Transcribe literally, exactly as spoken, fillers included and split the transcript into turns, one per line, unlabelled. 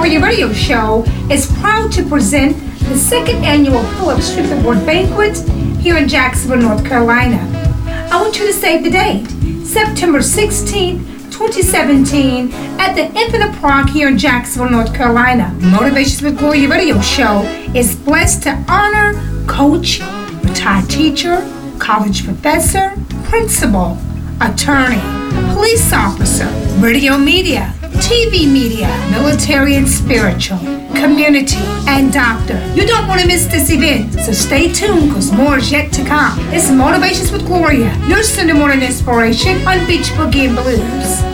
Gloria Radio Show is proud to present the second annual Phillips Strip Award Banquet here in Jacksonville, North Carolina. I want you to save the date, September sixteenth, twenty seventeen, at the Infinite Park here in Jacksonville, North Carolina. Motivations with Gloria Radio Show is blessed to honor coach, retired teacher, college professor, principal, attorney, police officer, radio media, T V media, military and spiritual, community, and doctor. You don't want to miss this event, so stay tuned because more is yet to come. It's Motivations with Gloria, your Sunday morning inspiration on Beach Boogie and Blues.